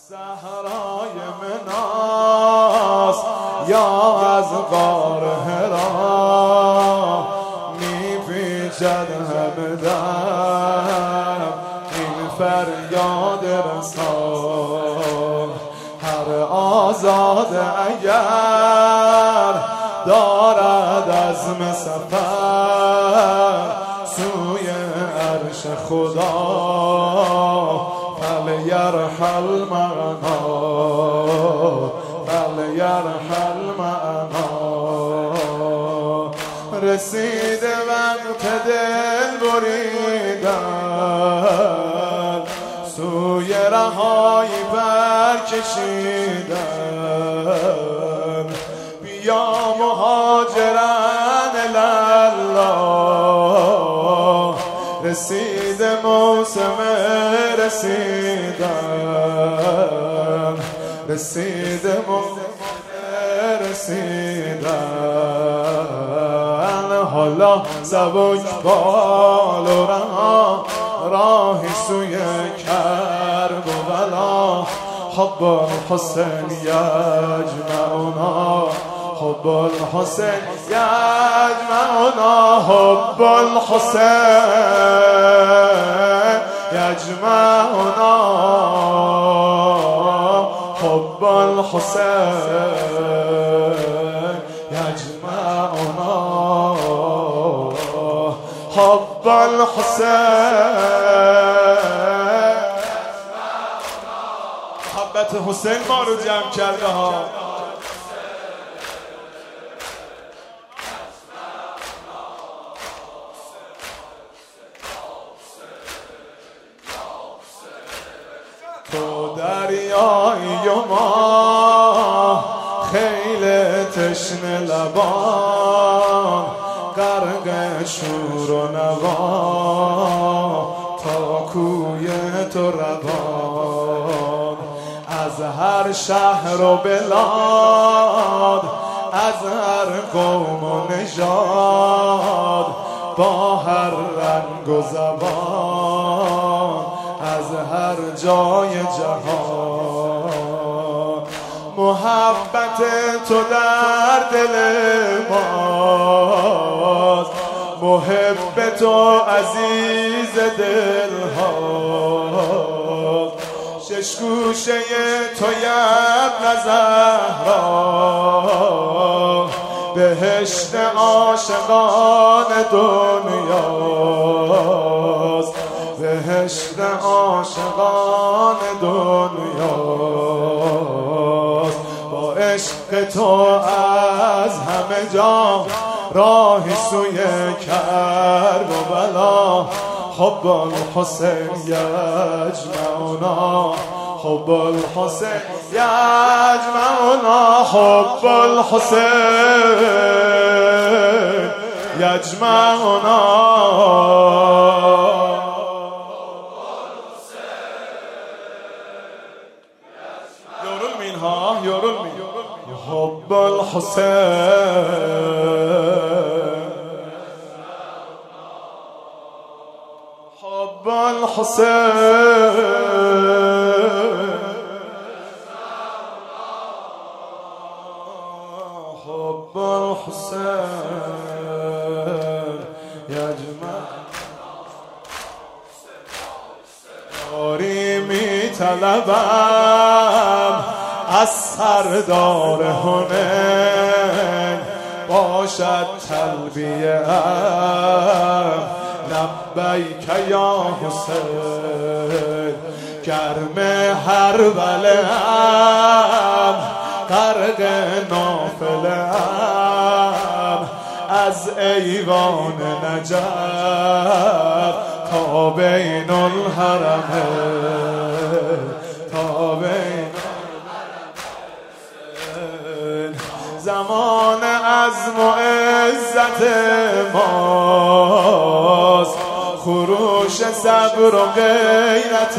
صحرای مناس یا از غار حرا میپیچد همه دم این فریاد رسان. هر آزاده اگر دارد عزم سفر سوی عرش خدا فلیرحل معنا فلیرحل معنا. رسیده وقت دل بریدن سوی رهایی برکشیدن. بیا مهاجران الله رسیده موسم رسیدن رسیده موسم رسیدن. حالا سبک بال و راهی سوی کرب و بلا. حب الحسین یجمعنا حب الحسین یجمعنا حب الحسین یجمعنا حب الحسین یجمعنا حب الحسین. محبت حسین ما رو جمع کرده ها. تو دریایی و ما خیل تشنه لبان غرق شور و نوا تا کوی تو روان. از هر شهر و بلاد از هر قوم و نژاد با هر رنگ و زبان از هر جای جهان. محبت تو در دل ماست محب تو عزیز دل هاست. شش گوشه تو ابن زهرا بهشت عاشقان دنیاست بهشت عاشقان دنیاست. با عشق تو از همه جا راهی سوی کرب و بلا. حب الحسین یجمعنا حب الحسین یجمعنا حب الحسین یجمعنا. حب الحسين حب الحسين حب الحسين يجمع یاری می طلبم از سردار حنین باشد تلبیه لبیک یا حسین. گرم هر ولم غرق نافلم از ایوان نجف تا بین الحرمین تا بین زمان عزم و عزت ماست خروش صبر و غیرت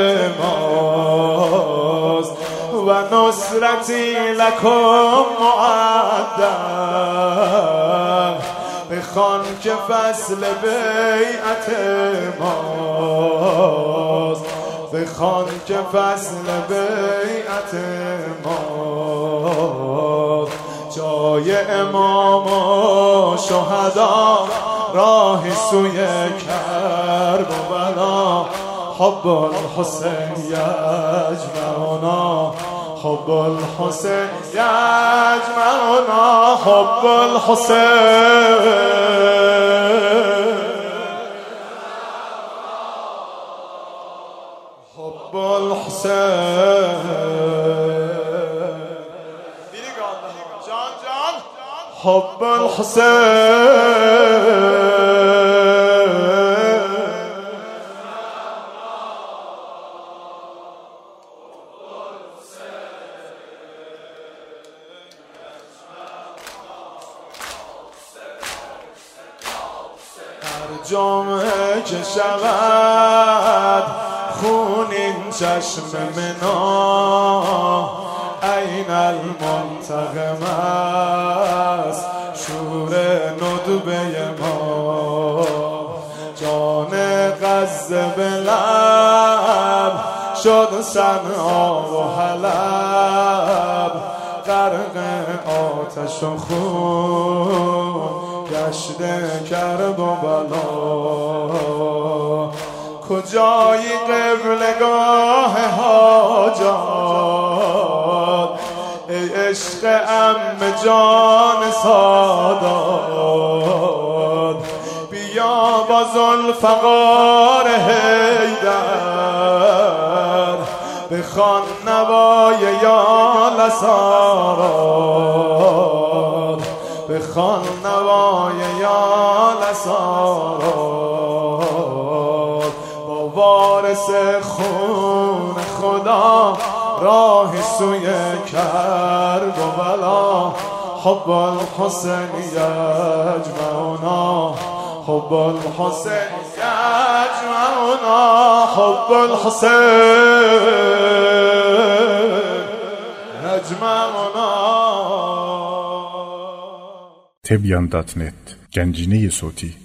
ماست و نصرتی لکم معدم بخوان که فصل بیعت ماست بخوان که فصل بیعت ما جای امام و شهدا راهی سوی کربلا حب الحسین یجمعنا حب الحسین یجمعنا حب الحسین حب الحسین جان جان حب الحسین جامعه که شود خونین چشم منا این المنتقم است شور ندبه ما جان غزه به لب شد صنعا و حلب غرق آتش و خون گشته کربلا کجایی قبلگاه حاجات ای عشق عم جان سادات بیا با ذوالفقار حیدر بخوان نوای یا لسارات بخوان نوای یا لسارات با وارث خون خدا راه سوی کربلا حب الحسین یجمعنا حب الحسین یجمعنا حب الحسین یجمعنا Tebyan.net Gencine-i Soti